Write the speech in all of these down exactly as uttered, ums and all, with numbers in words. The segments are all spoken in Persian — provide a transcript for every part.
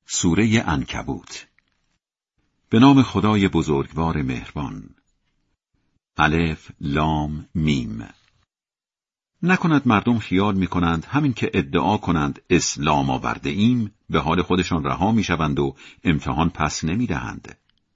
سوره عنکبوت. به نام خدای بزرگوار مهربان. الف لام میم. نکند مردم خیال می کنند همین که ادعا کنند اسلام آورده ایم به حال خودشان رها می شوند و امتحان پس نمی دهند.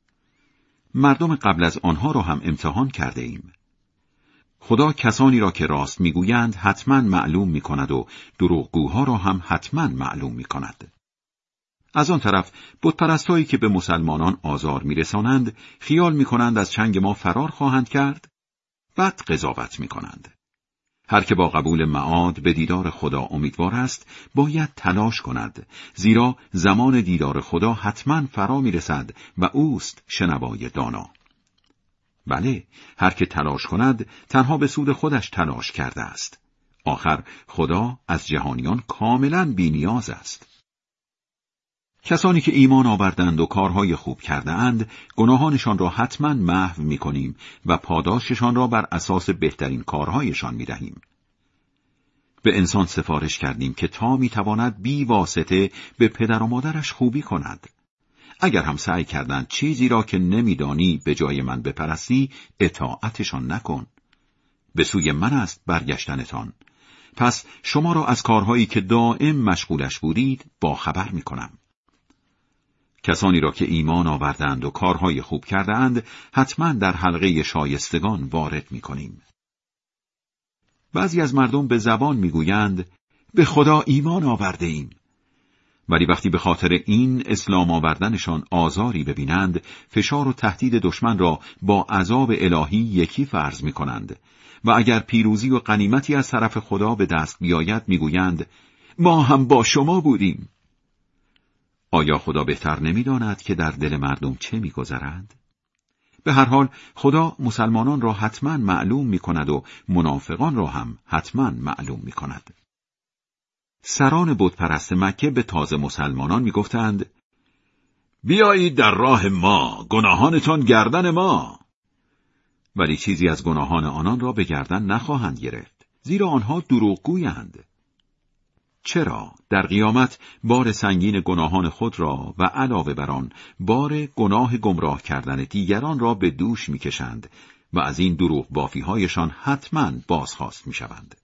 مردم قبل از آنها را هم امتحان کرده ایم. خدا کسانی را که راست می گویند حتما معلوم می کند و دروغگوها را هم حتما معلوم می کند. از آن طرف بتپرستایی که به مسلمانان آزار می‌رسانند خیال می‌کنند از چنگ ما فرار خواهند کرد، بعد قضاوت می‌کنند. هر که با قبول معاد به دیدار خدا امیدوار است باید تلاش کند، زیرا زمان دیدار خدا حتما فرا می‌رسد و اوست شنوای دانا. بله، هر که تلاش کند تنها به سود خودش تلاش کرده است. آخر خدا از جهانیان کاملاً بی‌نیاز است. کسانی که ایمان آوردند و کارهای خوب کرده اند، گناهانشان را حتما محو می کنیم و پاداششان را بر اساس بهترین کارهایشان می دهیم. به انسان سفارش کردیم که تا می تواند بی واسطه به پدر و مادرش خوبی کند. اگر هم سعی کردند چیزی را که نمیدانی به جای من بپرستی، اطاعتشان نکن. به سوی من است برگشتنتان. پس شما را از کارهایی که دائم مشغولش بودید با خبر می کنم. کسانی را که ایمان آوردند و کارهای خوب کردند حتما در حلقه شایستگان وارد می کنیم. بعضی از مردم به زبان می گویند به خدا ایمان آورده ایم. ولی وقتی به خاطر این اسلام آوردنشان آزاری ببینند، فشار و تهدید دشمن را با عذاب الهی یکی فرض می کنند و اگر پیروزی و غنیمتی از طرف خدا به دست بیاید می گویند ما هم با شما بودیم. آیا خدا بهتر نمی‌داند که در دل مردم چه می‌گذرد؟ به هر حال خدا مسلمانان را حتما معلوم می‌کند و منافقان را هم حتما معلوم می‌کند. سران بتپرست مکه به تازه مسلمانان می‌گفتند بیایید در راه ما، گناهانتان گردن ما. ولی چیزی از گناهان آنان را به گردن نخواهند گرفت، زیرا آنها دروغگویند. چرا؟ در قیامت بار سنگین گناهان خود را و علاوه بر آن بار گناه گمراه کردن دیگران را به دوش می‌کشند و از این دروغ بافی‌هایشان حتماً بازخواست می‌شوند.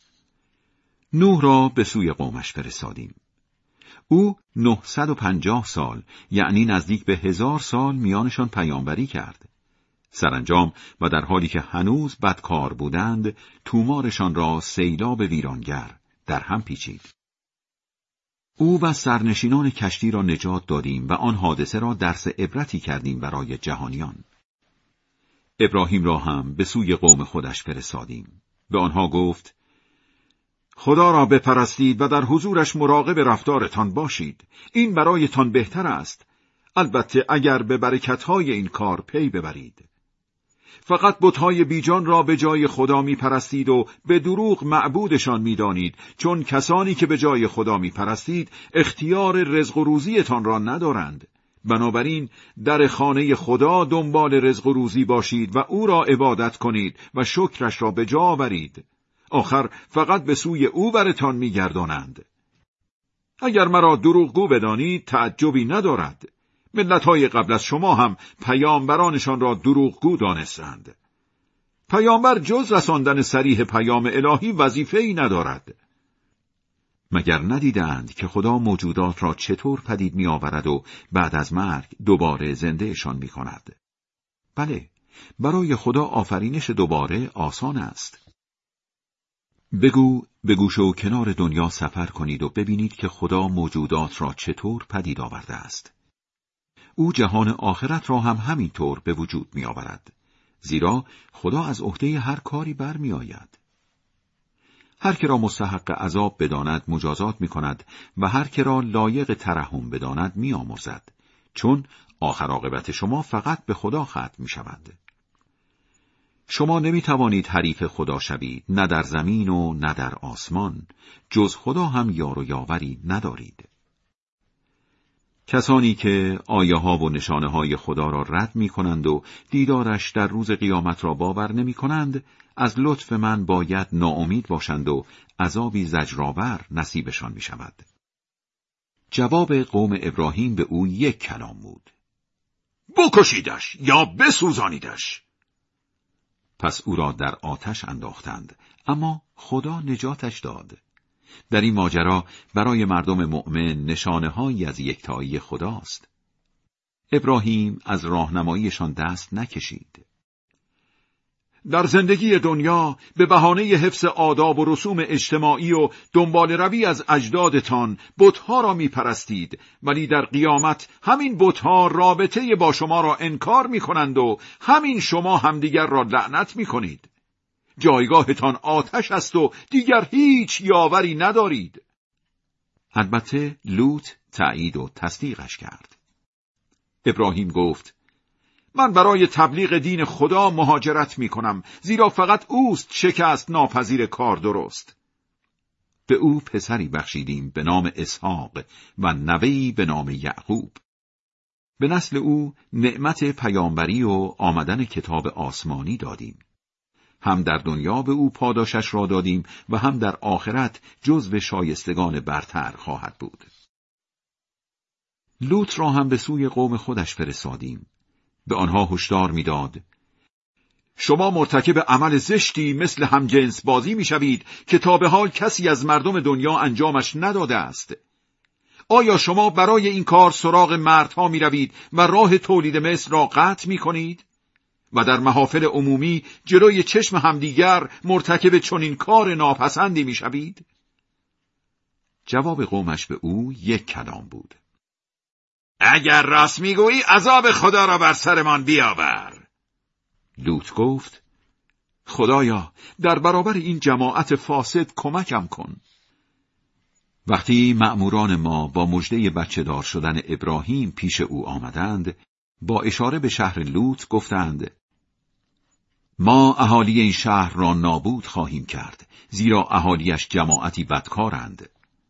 نوح را به سوی قومش فرستادیم. او نهصد و پنجاه سال، یعنی نزدیک به هزار سال میانشان پیامبری کرد. سرانجام و در حالی که هنوز بدکار بودند، تومارشان را سیلاب ویرانگر در هم پیچید. او و سرنشینان کشتی را نجات دادیم و آن حادثه را درس عبرتی کردیم برای جهانیان. ابراهیم را هم به سوی قوم خودش فرستادیم. به آنها گفت خدا را بپرستید و در حضورش مراقب رفتارتان باشید. این برایتان بهتر است. البته اگر به برکت‌های این کار پی ببرید. فقط بت‌های بیجان را به جای خدا می پرستید و به دروغ معبودشان می دانید، چون کسانی که به جای خدا می پرستید اختیار رزق و روزیتان را ندارند. بنابراین در خانه خدا دنبال رزق و روزی باشید و او را عبادت کنید و شکرش را به جا آورید. آخر فقط به سوی او برتان می گردانند. اگر مرا دروغگو بدانید تعجبی ندارد. ملت‌های قبل از شما هم پیامبرانشان را دروغگو دانستند. پیامبر جز رساندن صریح پیام الهی وظیفه‌ای ندارد. مگر ندیدند که خدا موجودات را چطور پدید می آورد و بعد از مرگ دوباره زندهشان می کند؟ بله، برای خدا آفرینش دوباره آسان است. بگو به گوشه و کنار دنیا سفر کنید و ببینید که خدا موجودات را چطور پدید آورده است. او جهان آخرت را هم همینطور به وجود می آورد، زیرا خدا از عهده هر کاری بر می آید. هر که را مستحق عذاب بداند مجازات می کند و هر که را لایق ترحم بداند می آمرزد، چون آخر عاقبت شما فقط به خدا ختم می شود. شما نمی توانید حریف خدا شوید، نه در زمین و نه در آسمان، جز خدا هم یار و یاوری ندارید. کسانی که آیه ها و نشانه های خدا را رد می کنند و دیدارش در روز قیامت را باور نمی کنند، از لطف من باید ناامید باشند و عذابی زجرآور نصیبشان می شود. جواب قوم ابراهیم به او یک کلام بود: بکشیدش یا بسوزانیدش. پس او را در آتش انداختند، اما خدا نجاتش داد. در این ماجرا برای مردم مؤمن نشانه‌هایی از یکتایی خداست. ابراهیم از راهنماییشان دست نکشید. در زندگی دنیا به بهانه حفظ آداب و رسوم اجتماعی و دنبال روی از اجدادتان بت‌ها را می‌پرستید، ولی در قیامت همین بت‌ها رابطه با شما را انکار می‌کنند و همین شما همدیگر را لعنت می‌کنید. جایگاهتان آتش است و دیگر هیچ یاوری ندارید. البته لوط تأیید و تصدیقش کرد. ابراهیم گفت: من برای تبلیغ دین خدا مهاجرت می کنم، زیرا فقط اوست شکست ناپذیر کار درست. به او پسری بخشیدیم به نام اسحاق و نوه‌ای به نام یعقوب. به نسل او نعمت پیامبری و آمدن کتاب آسمانی دادیم. هم در دنیا به او پاداشش را دادیم و هم در آخرت جزو شایستگان برتر خواهد بود. لوط را هم به سوی قوم خودش فرستادیم. به آنها هشدار می‌داد: شما مرتکب عمل زشتی مثل همجنس بازی می‌شوید که تا به حال کسی از مردم دنیا انجامش نداده است. آیا شما برای این کار سراغ مردها می‌روید و راه تولید مثل را قطع می‌کنید و در محافل عمومی جلوی چشم همدیگر مرتکب چنین کار ناپسندی می‌شوید؟ جواب قومش به او یک کلام بود: اگر راست میگویی عذاب خدا را بر سرمان بیاور. لوط گفت: خدایا در برابر این جماعت فاسد کمکم کن. وقتی مأموران ما با مژده بچه دار شدن ابراهیم پیش او آمدند، با اشاره به شهر لوط گفتند: ما اهالی این شهر را نابود خواهیم کرد، زیرا اهالیش جماعتی بدکارند.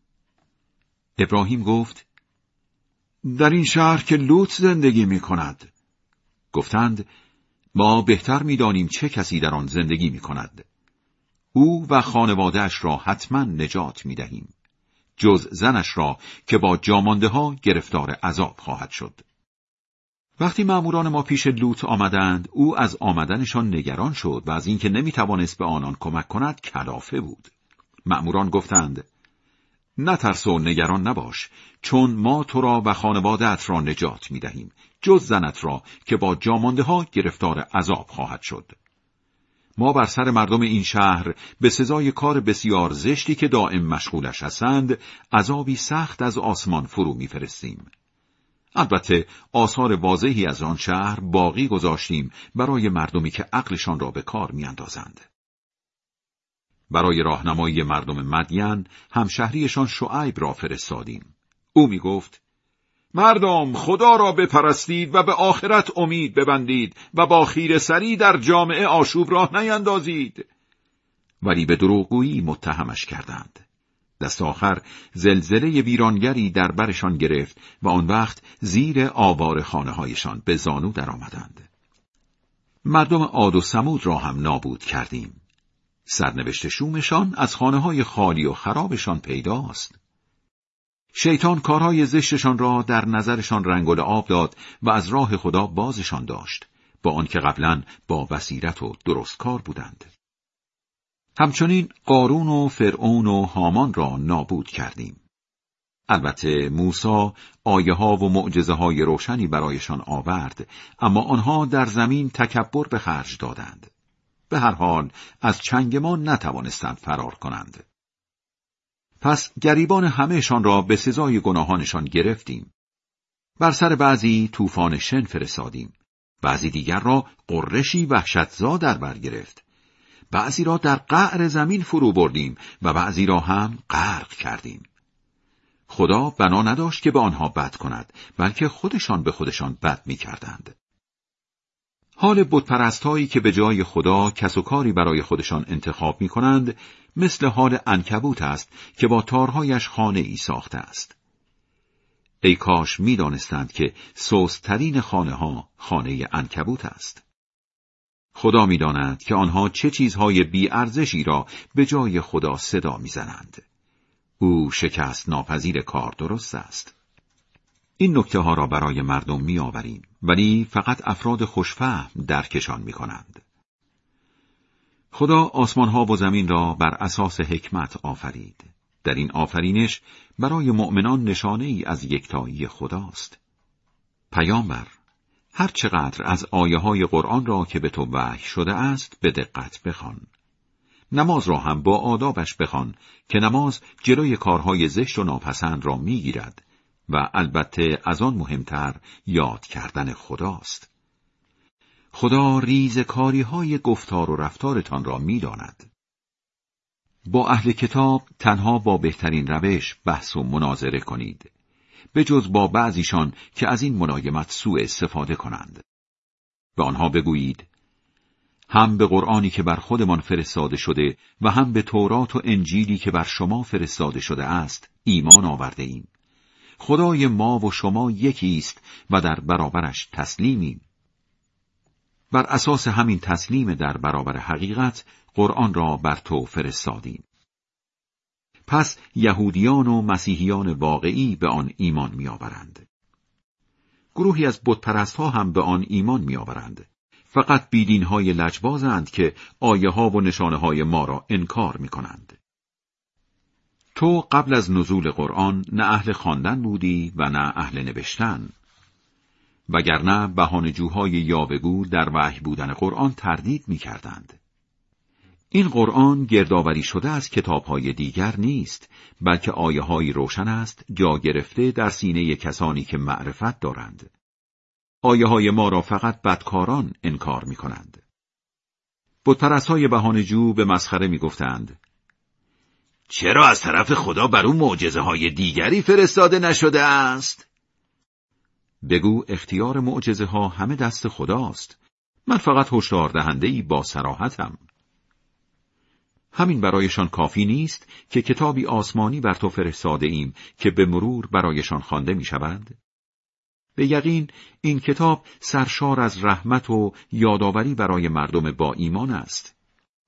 ابراهیم گفت: در این شهر که لوط زندگی می کند. گفتند: ما بهتر می دانیم چه کسی در آن زندگی می کند. او و خانواده‌اش را حتما نجات می دهیم، جز زنش را که با جامانده ها گرفتار عذاب خواهد شد. وقتی مأموران ما پیش لوط آمدند، او از آمدنشان نگران شد و از اینکه نمی توانست به آنان کمک کند کلافه بود. مأموران گفتند: نترس و نگران نباش، چون ما تو را و خانواده‌ات را نجات می دهیم، جز زنت را که با جامانده ها گرفتار عذاب خواهد شد. ما بر سر مردم این شهر به سزای کار بسیار زشتی که دائم مشغولش هستند، عذابی سخت از آسمان فرو می فرستیم. البته آثار واضحی از آن شهر باقی گذاشتیم برای مردمی که عقلشان را به کار می اندازند. برای راهنمایی مردم مدین همشهریشان شعیب را فرستادیم. او می گفت: مردم خدا را بپرستید و به آخرت امید ببندید و با خیره‌سری در جامعه آشوب راه نیندازید. ولی به دروغگویی متهمش کردند. دست آخر زلزله ویرانگری در برشان گرفت و آن وقت زیر آوار خانه‌هایشان به زانو درآمدند. مردم عاد و ثمود را هم نابود کردیم. سرنوشت شومشان از خانه‌های خالی و خرابشان پیداست. شیطان کارهای زشتشان را در نظرشان رنگ و لعاب داد و از راه خدا بازشان داشت، با آنکه قبلاً با بصیرت و درست کار بودند. همچنین قارون و فرعون و هامان را نابود کردیم. البته موسی آیه ها و معجزه های روشنی برایشان آورد، اما آنها در زمین تکبر به خرج دادند. به هر حال از چنگ ما نتوانستند فرار کنند. پس گریبان همهشان را به سزای گناهانشان گرفتیم. بر سر بعضی طوفان شن فرستادیم، بعضی دیگر را قرشی وحشتزا در بر گرفت، بعضی را در قعر زمین فرو بردیم و بعضی را هم غرق کردیم. خدا بنا نداشت که به آنها بد کند، بلکه خودشان به خودشان بد می کردند. حال بتپرستایی که به جای خدا کس و کاری برای خودشان انتخاب می کنند، مثل حال عنکبوت است که با تارهایش خانه ای ساخته است. ای کاش می دانستند که سست‌ترین خانه ها خانه عنکبوت است. خدا می داند که آنها چه چیزهای بی ارزشی را به جای خدا صدا می زنند. او شکست ناپذیر کار درست است. این نکته ها را برای مردم می آوریم، ولی فقط افراد خوشفهم درکشان می کنند. خدا آسمان ها و زمین را بر اساس حکمت آفرید. در این آفرینش برای مؤمنان نشانه ای از یکتایی خداست. پیامبر، هر چقدر از آیه های قرآن را که به تو وحی شده است به دقت بخوان. نماز را هم با آدابش بخوان که نماز جلوی کارهای زشت و ناپسند را میگیرد و البته از آن مهمتر یاد کردن خداست. خدا ریزکاری های گفتار و رفتارتان را میداند. با اهل کتاب تنها با بهترین روش بحث و مناظره کنید، به جز با بعضیشان که از این ملایمت سوء استفاده کنند. به آنها بگویید هم به قرآنی که بر خودمان فرستاده شده و هم به تورات و انجیلی که بر شما فرستاده شده است ایمان آورده ایم. خدای ما و شما یکی است و در برابرش تسلیمیم. بر اساس همین تسلیم در برابر حقیقت قرآن را بر تو فرستادیم. پس یهودیان و مسیحیان واقعی به آن ایمان می‌آورند. گروهی از بتپرست‌ها هم به آن ایمان می‌آورند. فقط بیدین‌های لجبازند که آیه‌ها و نشانه‌های ما را انکار می‌کنند. تو قبل از نزول قرآن نه اهل خواندن بودی و نه اهل نوشتن، وگرنه بهانه‌جوهای یاوه‌گو در وحی بودن قرآن تردید می‌کردند. این قرآن گردآوری شده از کتاب‌های دیگر نیست، بلکه آیه‌هایی روشن است جا گرفته در سینه کسانی که معرفت دارند. آیه‌های ما را فقط بدکاران انکار می‌کنند. بتپرست‌های بهانه‌جو به مسخره می‌گفتند: چرا از طرف خدا بر او معجزه‌های دیگری فرستاده نشده است؟ بگو اختیار معجزه‌ها همه دست خداست. من فقط هشدار دهنده‌ای با صراحتم. همین برایشان کافی نیست که کتابی آسمانی بر تو فرستاده ایم که به مرور برایشان خوانده می شود؟ به یقین این کتاب سرشار از رحمت و یادآوری برای مردم با ایمان است.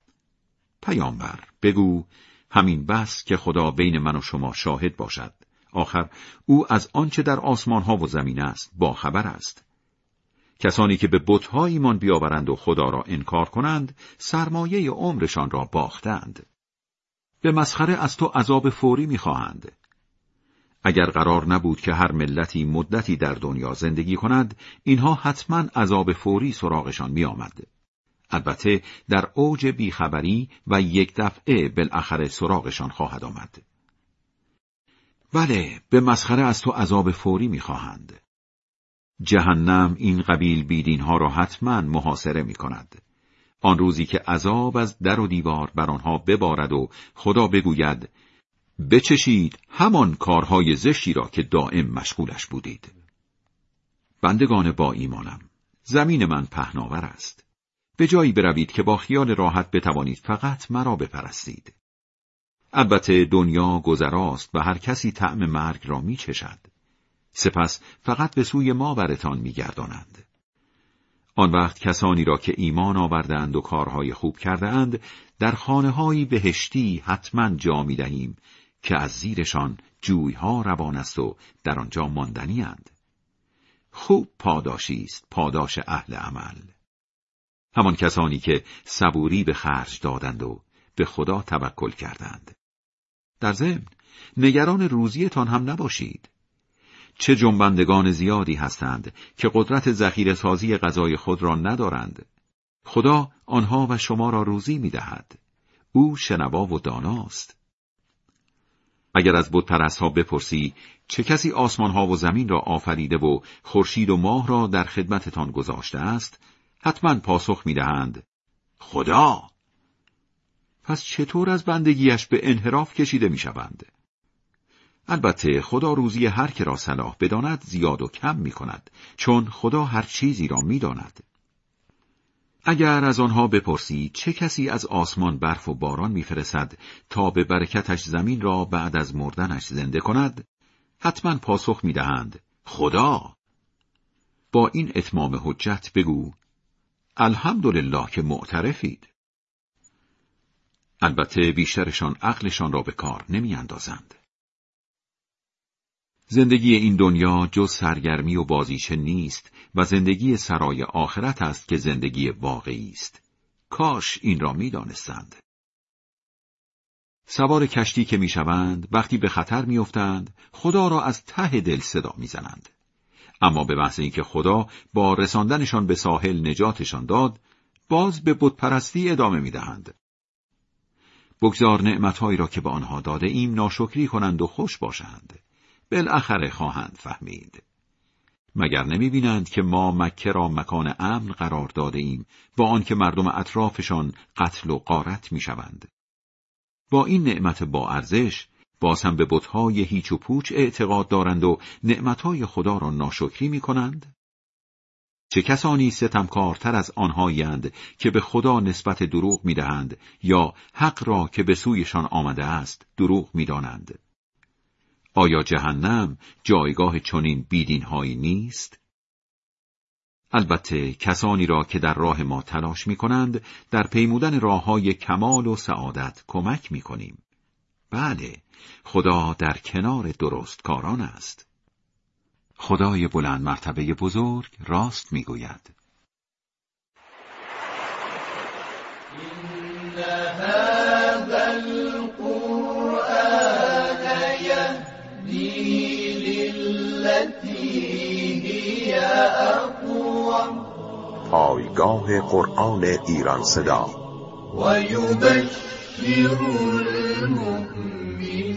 پیامبر، بگو همین بس که خدا بین من و شما شاهد باشد. آخر او از آنچه در آسمان ها و زمین است با خبر است. کسانی که به بت‌ها ایمان بیاورند و خدا را انکار کنند، سرمایه عمرشان را باختند. به مسخره از تو عذاب فوری می‌خواهند. اگر قرار نبود که هر ملتی مدتی در دنیا زندگی کند، اینها حتما عذاب فوری سراغشان می‌آمد. البته در اوج بیخبری و یک دفعه بالاخره سراغشان خواهد آمد. بله، به مسخره از تو عذاب فوری می‌خواهند. جهنم این قبیل بیدینها را حتما محاصره می کند. آن روزی که عذاب از در و دیوار بر آنها ببارد و خدا بگوید بچشید همان کارهای زشتی را که دائم مشغولش بودید. بندگان با ایمانم، زمین من پهناور است. به جایی بروید که با خیال راحت بتوانید فقط مرا بپرستید. البته دنیا گذراست و هر کسی طعم مرگ را می چشد. سپس فقط به سوی ما برتان می‌گردانند. آن وقت کسانی را که ایمان آوردند و کارهای خوب کردند در خانه‌های بهشتی حتما جا می‌دهیم که از زیرشان جوی‌ها روان است و در آنجا ماندنی اند. خوب پاداشی است پاداش اهل عمل. همان کسانی که صبوری به خرج دادند و به خدا توکل کردند. در ضمن نگران روزیتان هم نباشید. چه جنبندگان زیادی هستند که قدرت ذخیره سازی غذای خود را ندارند. خدا آنها و شما را روزی می دهد. او شنوا و داناست. اگر از بتپرست‌ها بپرسی چه کسی آسمان‌ها و زمین را آفریده و خورشید و ماه را در خدمتتان گذاشته است، حتما پاسخ می دهند خدا. پس چطور از بندگیش به انحراف کشیده می شوند؟ البته خدا روزی هر که را صلاح بداند زیاد و کم می کند، چون خدا هر چیزی را می داند. اگر از آنها بپرسی چه کسی از آسمان برف و باران می فرستد تا به برکتش زمین را بعد از مردنش زنده کند، حتما پاسخ می دهند خدا. با این اتمام حجت بگو الحمدلله که معترفید. البته بیشترشان عقلشان را به کار نمی اندازند. زندگی این دنیا جز سرگرمی و بازیچه نیست و زندگی سرای آخرت است که زندگی واقعی است. کاش این را می دانستند. سوار کشتی که می شوند، وقتی به خطر می افتند، خدا را از ته دل صدا می زنند. اما به محض اینکه خدا با رساندنشان به ساحل نجاتشان داد، باز به بتپرستی ادامه می دهند. بگذار نعمتهایی را که به آنها داده ایم ناشکری کنند و خوش باشند. بالاخره خواهند فهمید. مگر نمی بینند که ما مکه را مکان امن قرار داده ایم با آنکه مردم اطرافشان قتل و غارت می شوند. با این نعمت با ارزش باز هم به بت‌های هیچ و پوچ اعتقاد دارند و نعمتهای خدا را ناشکری می کنند؟ چه کسانی ستمکارتر از آنهایند که به خدا نسبت دروغ می دهند یا حق را که به سویشان آمده است دروغ می دانند؟ آیا جهنم جایگاه چنین بیدینهایی نیست؟ البته کسانی را که در راه ما تلاش می کنند در پیمودن راههای کمال و سعادت کمک می کنیم. بله، خدا در کنار درستکاران است. خدای بلند مرتبه بزرگ راست می گوید. إن هذا القرآن يهدي للتي هي أقوم. پایگاه قرآن ایران صدا. و یبشر المؤمنین